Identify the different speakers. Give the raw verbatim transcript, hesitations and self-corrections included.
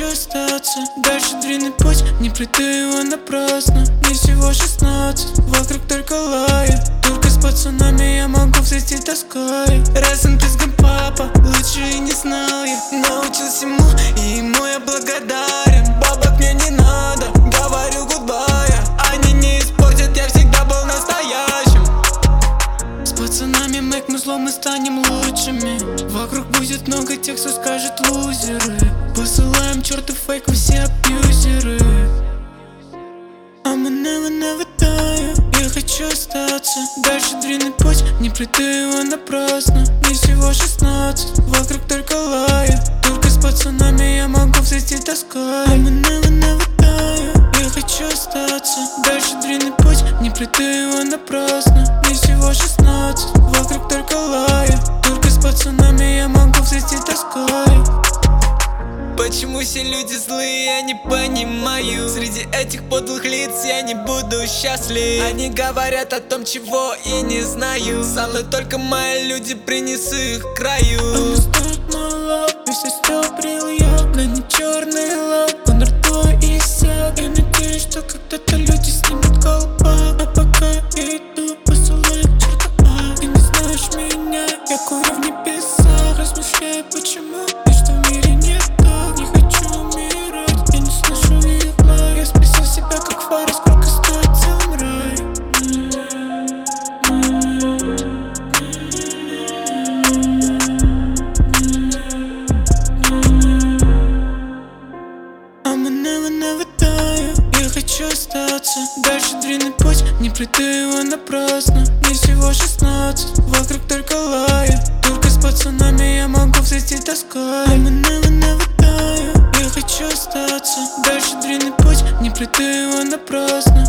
Speaker 1: остаться. Дальше длинный путь, не пройду его напрасно. Мне всего шестнадцать, вокруг только лая. Только с пацанами я могу взойти тоской. Раз он пизган папа, лучше и не знал я. Научился ему, и ему я благодарен. Бабок мне не надо, говорю гудбай. Они не испортят, я всегда был настоящим. С пацанами мэк музло мы станем лучшими. Вокруг будет много тех, кто скажет лузеры. Посылаем чертов фейк, все абьюзеры. I'ma never, never die. Я хочу остаться. Дальше длинный путь, не пройду его напрасно. Мне всего шестнадцать, вокруг только лая. Только с пацанами я могу взойти тоской. I'ma never, never die. Я хочу остаться. Дальше длинный путь, не пройду его напрасно. Мне всего шестнадцать, вокруг только лая. Только с пацанами я могу взойти тоской. Почему все люди злые, я не понимаю. Среди этих подлых лиц я не буду счастлив. Они говорят о том, чего и не знаю. Со мной только мои люди, принесу их к краю. И все стоприл я, но не черный лак. Он ртой и сяк. Я надеюсь, что когда-то люди снимут колпак. А пока я иду, посылаю к черту. Ты не знаешь меня, я курю в небесах. Размышляю, почему и что в мире нет. Я хочу остаться. Дальше длинный путь, не пройду его напрасно. Мне всего шестнадцать, вокруг только лая. Только с пацанами я могу взойти тоской. I'ma never, never die. Я хочу остаться. Дальше длинный путь, не пройду его напрасно.